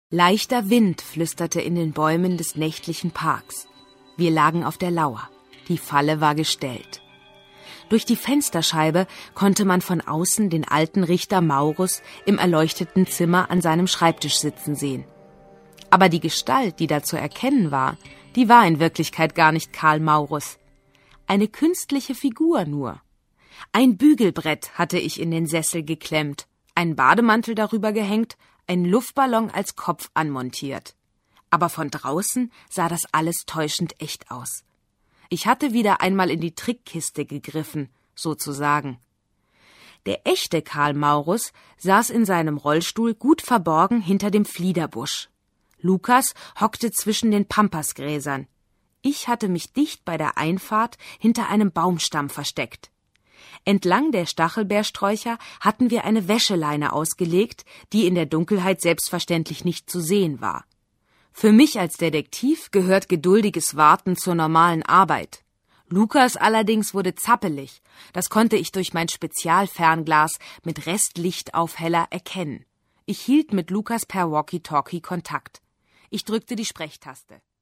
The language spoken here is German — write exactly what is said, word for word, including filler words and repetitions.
Leichter Wind flüsterte in den Bäumen des nächtlichen Parks. Wir lagen auf der Lauer. Die Falle war gestellt. Durch die Fensterscheibe konnte man von außen den alten Richter Maurus im erleuchteten Zimmer an seinem Schreibtisch sitzen sehen. Aber die Gestalt, die da zu erkennen war, die war in Wirklichkeit gar nicht Karl Maurus. Eine künstliche Figur nur. Ein Bügelbrett hatte ich in den Sessel geklemmt, einen Bademantel darüber gehängt, einen Luftballon als Kopf anmontiert. Aber von draußen sah das alles täuschend echt aus. Ich hatte wieder einmal in die Trickkiste gegriffen, sozusagen. Der echte Karl Maurus saß in seinem Rollstuhl gut verborgen hinter dem Fliederbusch. Lukas hockte zwischen den Pampasgräsern. Ich hatte mich dicht bei der Einfahrt hinter einem Baumstamm versteckt. Entlang der Stachelbeersträucher hatten wir eine Wäscheleine ausgelegt, die in der Dunkelheit selbstverständlich nicht zu sehen war. Für mich als Detektiv gehört geduldiges Warten zur normalen Arbeit. Lukas allerdings wurde zappelig. Das konnte ich durch mein Spezialfernglas mit Restlichtaufheller erkennen. Ich hielt mit Lukas per Walkie-Talkie Kontakt. Ich drückte die Sprechtaste.